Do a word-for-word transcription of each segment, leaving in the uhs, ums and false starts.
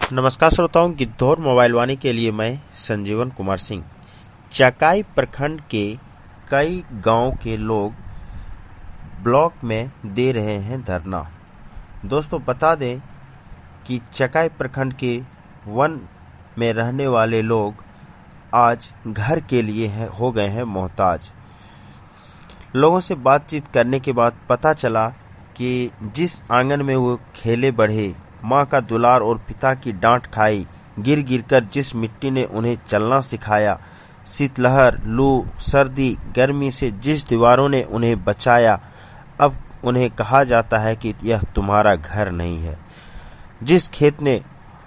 नमस्कार श्रोताओं, गिद्धौर मोबाइल वाणी के लिए मैं संजीवन कुमार सिंह। चकाई प्रखंड के कई गांव के लोग ब्लॉक में दे रहे हैं धरना। दोस्तों, बता दें कि चकाई प्रखंड के वन में रहने वाले लोग आज घर के लिए है, हो गए हैं मोहताज। लोगों से बातचीत करने के बाद पता चला कि जिस आंगन में वो खेले बढ़े, माँ का दुलार और पिता की डांट खाई, गिर गिर कर जिस मिट्टी ने उन्हें चलना सिखाया, शीतलहर, लू, सर्दी, गर्मी से जिस दीवारों ने उन्हें बचाया, अब उन्हें कहा जाता है कि यह तुम्हारा घर नहीं है। जिस खेत ने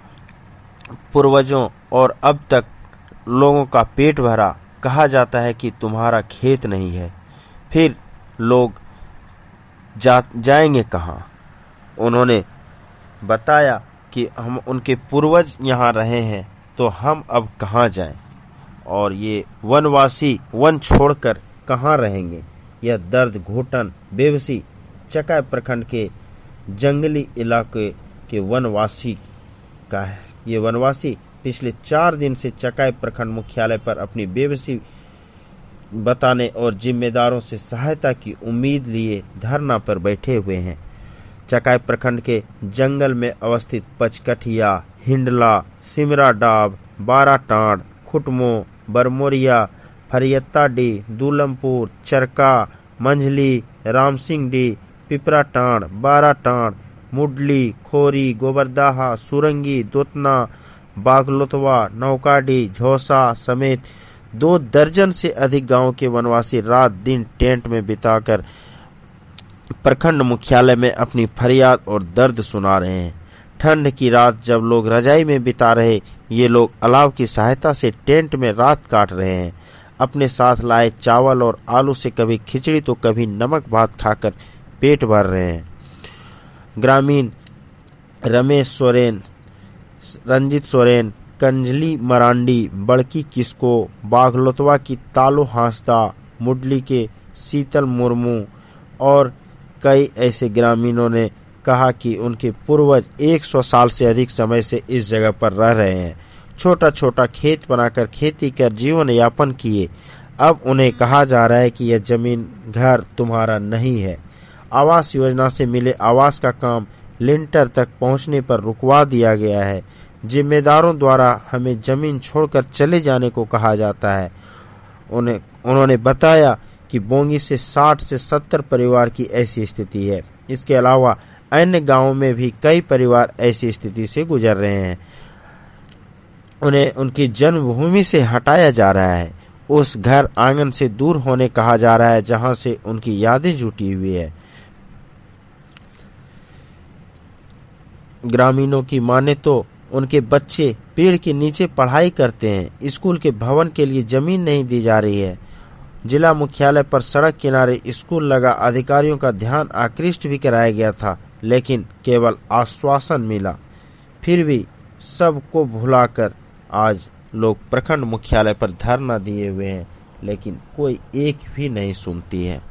पूर्वजों और अब तक लोगों का पेट भरा, कहा जाता है कि तुम्हारा खेत नहीं है। फिर लोग जा, जाएंगे कहाँ? उन्होंने बताया कि हम उनके पूर्वज यहाँ रहे हैं, तो हम अब कहाँ जाएं? और ये वनवासी वन छोड़कर कहाँ रहेंगे? यह दर्द, घुटन, बेबसी चकाई प्रखंड के जंगली इलाके के वनवासी का है। ये वनवासी पिछले चार दिन से चकाई प्रखंड मुख्यालय पर अपनी बेबसी बताने और जिम्मेदारों से सहायता की उम्मीद लिए धरना पर बैठे हुए हैं। चकाई प्रखंड के जंगल में अवस्थित पचकठिया, हिंडला, सिमरा डाब, बाराटांड, खुटमो, बरमोरिया, फरियत्ताडी, दूलमपुर, चरका, मंझली, रामसिंगडी, पिपराटांड, बाराटांड, मुडली, खोरी, गोबरदाहा, सुरंगी, दोतना, बागलोतवा, नौकाडी, झोसा समेत दो दर्जन से अधिक गांव के वनवासी रात दिन टेंट में बिताकर प्रखंड मुख्यालय में अपनी फरियाद और दर्द सुना रहे हैं। ठंड की रात जब लोग रजाई में बिता रहे, ये लोग अलाव की सहायता से टेंट में रात काट रहे हैं। अपने साथ लाए चावल और आलू से कभी खिचड़ी तो कभी नमक भात खाकर पेट भर रहे हैं। ग्रामीण रमेश सोरेन, रंजित सोरेन, कंजली मरांडी, बड़की किस्को, बागलोतवा की तालो हांसदा, मुडली के शीतल मुर्मू और कई ऐसे ग्रामीणों ने कहा कि उनके पूर्वज सौ साल से अधिक समय से इस जगह पर रह रहे हैं। छोटा छोटा खेत बनाकर खेती कर जीवन यापन किए। अब उन्हें कहा जा रहा है कि यह जमीन घर तुम्हारा नहीं है। आवास योजना से मिले आवास का काम लिंटर तक पहुंचने पर रुकवा दिया गया है। जिम्मेदारों द्वारा हमें जमीन छोड़कर चले जाने को कहा जाता है। उन्हें उन्होंने बताया कि बोंगी से साठ से सत्तर परिवार की ऐसी स्थिति है। इसके अलावा अन्य गांवों में भी कई परिवार ऐसी स्थिति से गुजर रहे हैं। उन्हें उनकी जन्मभूमि से हटाया जा रहा है। उस घर आंगन से दूर होने कहा जा रहा है जहां से उनकी यादें जुटी हुई है। ग्रामीणों की माने तो उनके बच्चे पेड़ के नीचे पढ़ाई करते हैं। स्कूल के भवन के लिए जमीन नहीं दी जा रही है। जिला मुख्यालय पर सड़क किनारे स्कूल लगा, अधिकारियों का ध्यान आकृष्ट भी कराया गया था, लेकिन केवल आश्वासन मिला। फिर भी सबको भुलाकर आज लोग प्रखंड मुख्यालय पर धरना दिए हुए हैं, लेकिन कोई एक भी नहीं सुनती है।